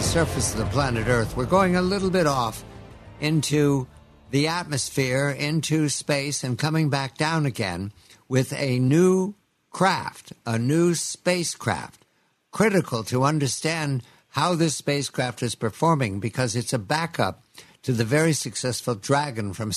surface of the planet Earth. We're going a little bit off into the atmosphere, into space, and coming back down again with a new craft, a new spacecraft. Critical to understand how this spacecraft is performing because it's a backup to the very successful Dragon from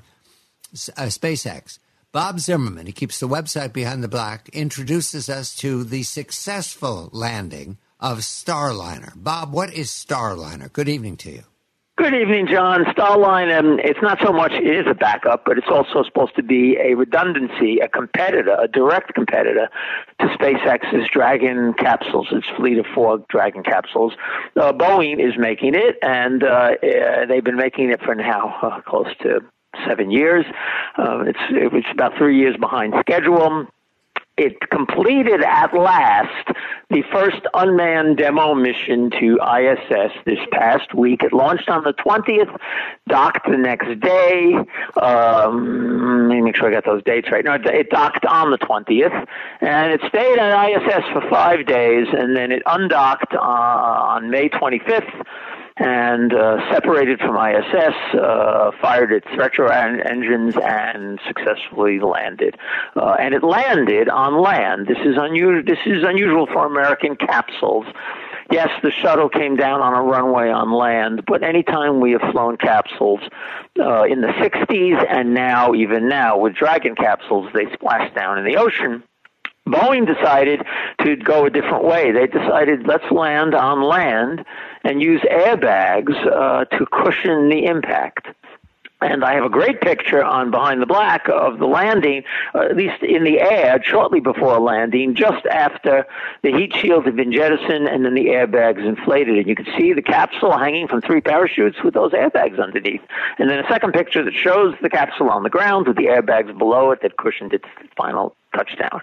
SpaceX. Bob Zimmerman, he keeps the website Behind the Black, introduces us to the successful landing of Starliner. Bob, what is Starliner? Good evening to you. Good evening, John. Starliner, it's not so much, it is a backup, but it's also supposed to be a redundancy, a competitor, a direct competitor to SpaceX's Dragon capsules, its fleet of 4 Dragon capsules. Boeing is making it, and they've been making it for now close to 7 years. It's about 3 years behind schedule. It completed at last the first unmanned demo mission to ISS this past week. It launched on the 20th, docked the next day. Let me make sure I got those dates right. No, it docked on the 20th, and it stayed at ISS for 5 days, and then it undocked on May 25th. And separated from ISS, fired its retro engines, and successfully landed. And it landed on land. This is unusual for American capsules. Yes, the shuttle came down on a runway on land, but anytime we have flown capsules in the 60s and even now with Dragon capsules, they splash down in the ocean. Boeing decided to go a different way. They decided, let's land on land and use airbags to cushion the impact. And I have a great picture on Behind the Black of the landing, at least in the air, shortly before landing, just after the heat shield had been jettisoned and then the airbags inflated. And you can see the capsule hanging from 3 parachutes with those airbags underneath. And then a second picture that shows the capsule on the ground with the airbags below it that cushioned its final touchdown.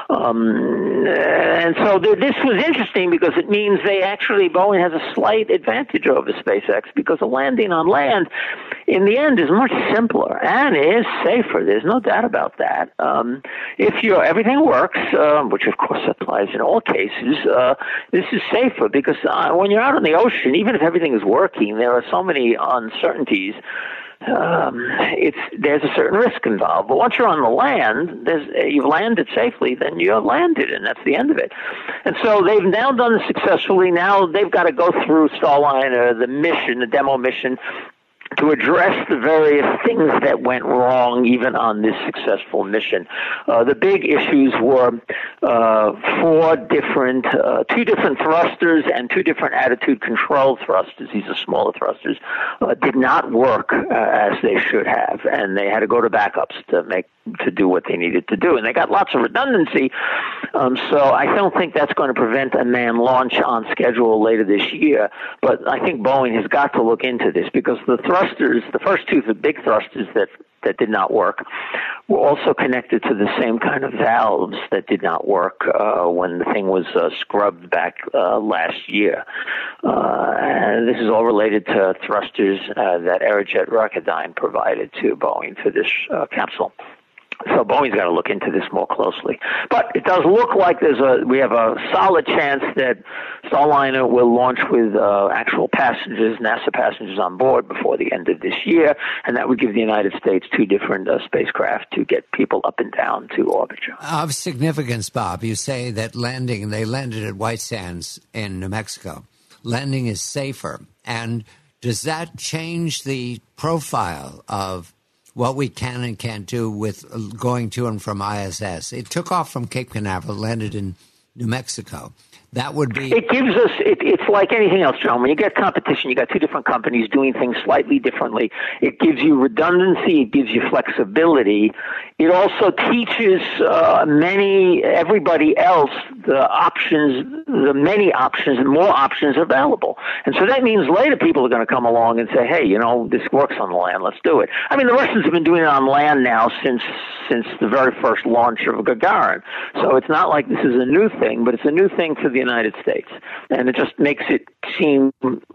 And so this was interesting because it means Boeing has a slight advantage over SpaceX because a landing on land in the end is much simpler and is safer. There's no doubt about that. If everything works, which of course applies in all cases, this is safer because when you're out in the ocean, even if everything is working, there are so many uncertainties. There's a certain risk involved. But once you're on the land, you've landed safely, then you're landed, and that's the end of it. And so they've now done this successfully. Now they've got to go through Starliner, the demo mission, to address the various things that went wrong even on this successful mission. The big issues were 2 different thrusters and 2 different attitude control thrusters. These are smaller thrusters, did not work as they should have, and they had to go to backups to do what they needed to do. And they got lots of redundancy, so I don't think that's going to prevent a manned launch on schedule later this year. But I think Boeing has got to look into this because the first 2 big thrusters that did not work were also connected to the same kind of valves that did not work when the thing was scrubbed back last year. And this is all related to thrusters that Aerojet Rocketdyne provided to Boeing for this capsule. So Boeing's got to look into this more closely. But it does look like we have a solid chance that Starliner will launch with actual passengers, NASA passengers on board before the end of this year, and that would give the United States 2 different spacecraft to get people up and down to orbit. Of significance, Bob, you say that they landed at White Sands in New Mexico. Landing is safer. And does that change the profile of what we can and can't do with going to and from ISS? It took off from Cape Canaveral, landed in New Mexico. That would be... It gives us... It's like anything else, John. When you get competition, you got 2 different companies doing things slightly differently. It gives you redundancy. It gives you flexibility. It also teaches everybody else the many options and more options available. And so that means later people are going to come along and say, hey, this works on the land. Let's do it. I mean, the Russians have been doing it on land now since the very first launch of Gagarin. So it's not like this is a new thing. thing, but it's a new thing for the United States. And it just makes it seem,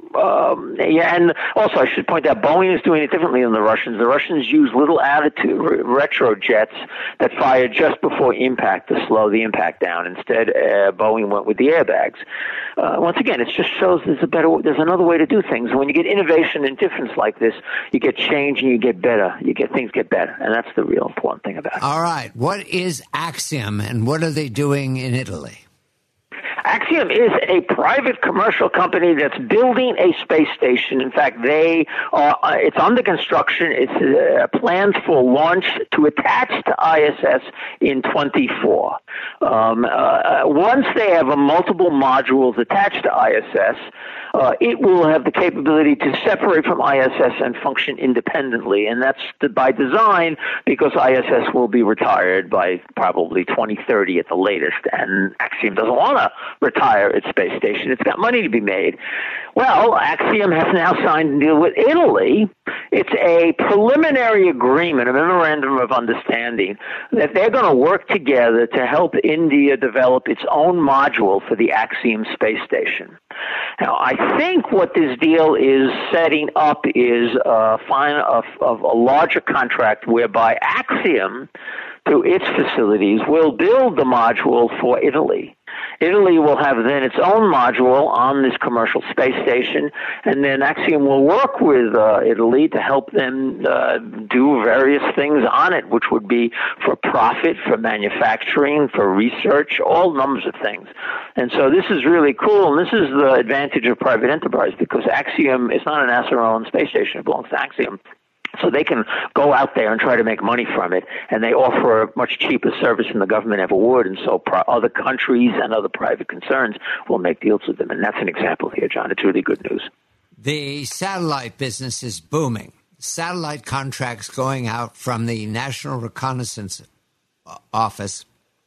and also I should point out, Boeing is doing it differently than the Russians. The Russians use little attitude retro jets that fire just before impact to slow the impact down. Instead, Boeing went with the airbags. Once again, it just shows there's another way to do things. And when you get innovation and difference like this, you get change and you get better. Things get better. And that's the real important thing about it. All right. What is Axiom and what are they doing in Italy? Axiom is a private commercial company that's building a space station. In fact, it's under construction. It's planned for launch to attach to ISS in 24. Once they have multiple modules attached to ISS, it will have the capability to separate from ISS and function independently. And that's by design, because ISS will be retired by probably 2030 at the latest. And Axiom doesn't want to retire its space station. It's got money to be made. Well, Axiom has now signed a deal with Italy. It's a preliminary agreement, a memorandum of understanding, that they're going to work together to help India develop its own module for the Axiom space station. Now, I think what this deal is setting up is a larger contract whereby Axiom, through its facilities, will build the module for Italy. Italy will have then its own module on this commercial space station, and then Axiom will work with Italy to help them do various things on it, which would be for profit, for manufacturing, for research, all numbers of things. And so this is really cool, and this is the advantage of private enterprise, because Axiom is not an NASA-owned space station. It belongs to Axiom. So they can go out there and try to make money from it, and they offer a much cheaper service than the government ever would, and so other countries and other private concerns will make deals with them. And that's an example here, John. It's really good news. The satellite business is booming. Satellite contracts going out from the National Reconnaissance Office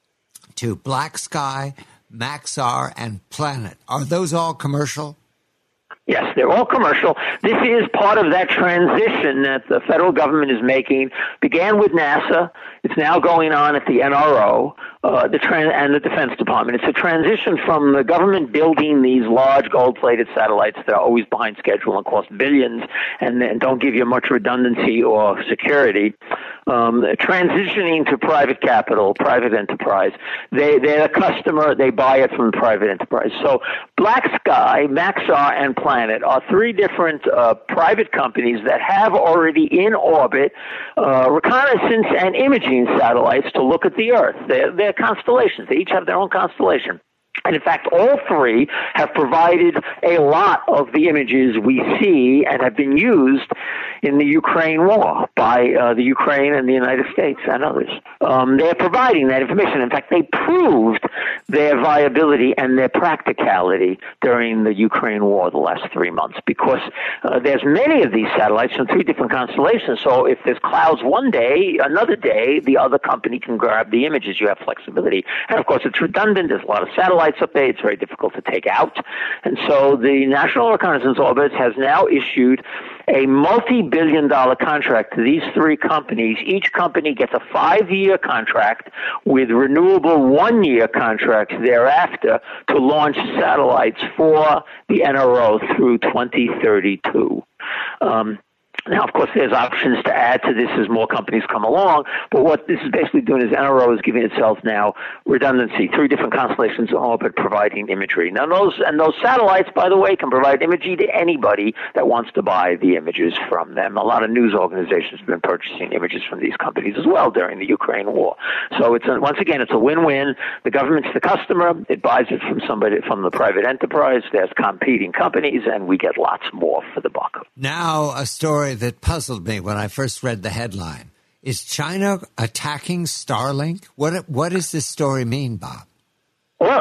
to Black Sky, Maxar, and Planet. Are those all commercial? Yes, they're all commercial. This is part of that transition that the federal government is making. Began with NASA. It's now going on at the NRO and the Defense Department. It's a transition from the government building these large gold-plated satellites that are always behind schedule and cost billions and don't give you much redundancy or security, transitioning to private capital, private enterprise. They're a customer. They buy it from the private enterprise. So Black Sky, Maxar, and Planet are three different private companies that have already in orbit reconnaissance and imaging satellites to look at the Earth. They're constellations. They each have their own constellation. And in fact, all three have provided a lot of the images we see and have been used in the Ukraine war by the Ukraine and the United States and others. They're providing that information. In fact, they proved their viability and their practicality during the Ukraine war the last 3 months, because there's many of these satellites from three different constellations. So if there's clouds one day, another day, the other company can grab the images. You have flexibility. And of course, it's redundant. There's a lot of satellites up there. It's very difficult to take out. And so the National Reconnaissance Orbit has now issued a multi-billion-dollar contract to these three companies. Each company gets a 5-year contract with renewable 1-year contracts thereafter to launch satellites for the NRO through 2032. Now, of course, there's options to add to this as more companies come along, but what this is basically doing is NRO is giving itself now redundancy, three different constellations in orbit providing imagery. Now, those satellites, by the way, can provide imagery to anybody that wants to buy the images from them. A lot of news organizations have been purchasing images from these companies as well during the Ukraine war. So once again, it's a win-win. The government's the customer. It buys it from somebody, from the private enterprise. There's competing companies, and we get lots more for the buck. Now, a story that puzzled me when I first read the headline. Is China attacking Starlink? What does this story mean, Bob? Well,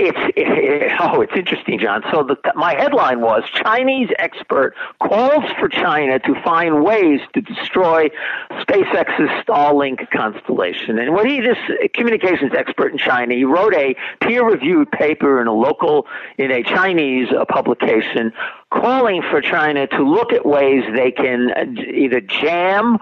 it's interesting, John. So my headline was, Chinese expert calls for China to find ways to destroy SpaceX's Starlink constellation. And this communications expert in China, he wrote a peer-reviewed paper in a Chinese publication calling for China to look at ways they can either jam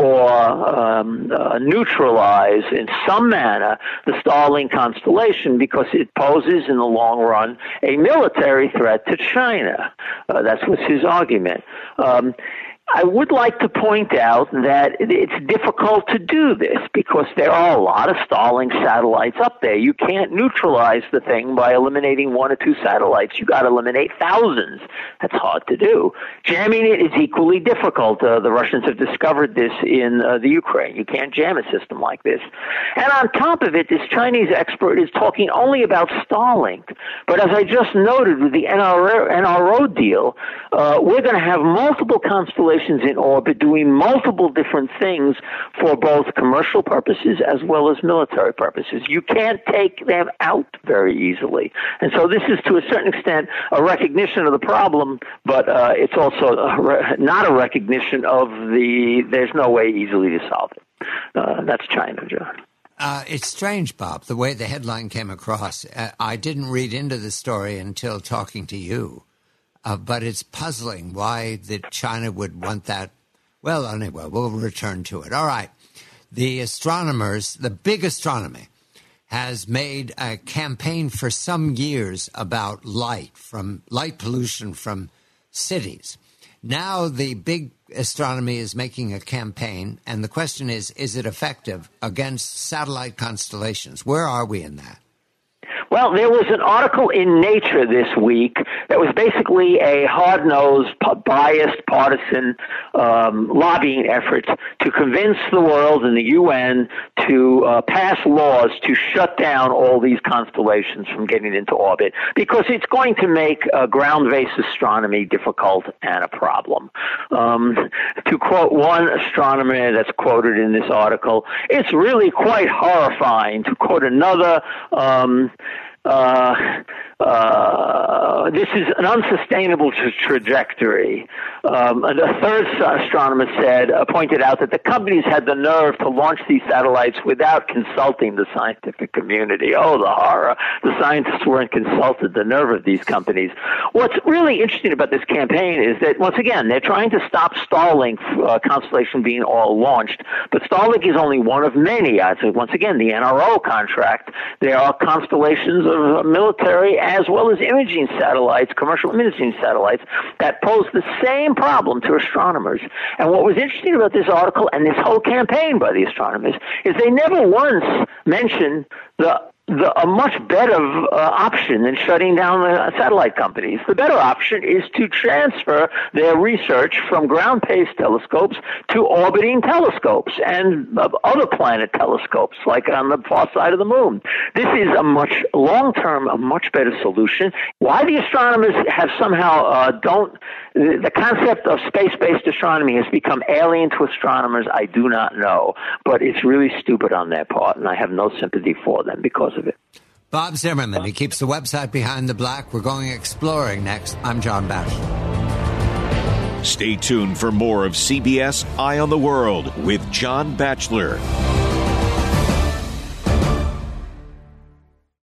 or neutralize in some manner the Starlink constellation because it poses in the long run a military threat to China. That's what's his argument. I would like to point out that it's difficult to do this because there are a lot of Starlink satellites up there. You can't neutralize the thing by eliminating one or two satellites. You got to eliminate thousands. That's hard to do. Jamming it is equally difficult. The Russians have discovered this in the Ukraine. You can't jam a system like this. And on top of it, this Chinese expert is talking only about Starlink. But as I just noted with the NRO deal, we're going to have multiple constellations in orbit doing multiple different things for both commercial purposes as well as military purposes. You can't take them out very easily. And so this is to a certain extent a recognition of the problem, but it's also not a recognition of there's no way easily to solve it. That's China, John. It's strange, Bob, the way the headline came across. I didn't read into the story until talking to you. But it's puzzling why that China would want that. Well, anyway, we'll return to it. All right. The astronomers, the big astronomy, has made a campaign for some years about light pollution from cities. Now the big astronomy is making a campaign, and the question is it effective against satellite constellations? Where are we in that? Well, there was an article in Nature this week that was basically a hard-nosed, biased, partisan lobbying effort to convince the world and the UN to pass laws to shut down all these constellations from getting into orbit because it's going to make ground-based astronomy difficult and a problem. To quote one astronomer that's quoted in this article, it's really quite horrifying. To quote another, this is an unsustainable trajectory. A third astronomer pointed out that the companies had the nerve to launch these satellites without consulting the scientific community. Oh, the horror. The scientists weren't consulted, the nerve of these companies. What's really interesting about this campaign is that, once again, they're trying to stop Starlink constellation being all launched, but Starlink is only one of many. So once again, the NRO contract, there are constellations of military as well as imaging satellites, commercial imaging satellites, that pose the same problem to astronomers. And what was interesting about this article and this whole campaign by the astronomers is they never once mentioned a much better option than shutting down the satellite companies. The better option is to transfer their research from ground-based telescopes to orbiting telescopes and other planet telescopes, like on the far side of the moon. This is a much long-term, a much better solution. Why the astronomers have somehow the concept of space-based astronomy has become alien to astronomers, I do not know. But it's really stupid on their part, and I have no sympathy for them because of it. Bob Zimmerman, he keeps the website Behind the Black. We're going exploring next. I'm John Batchelor. Stay tuned for more of CBS Eye on the World with John Batchelor.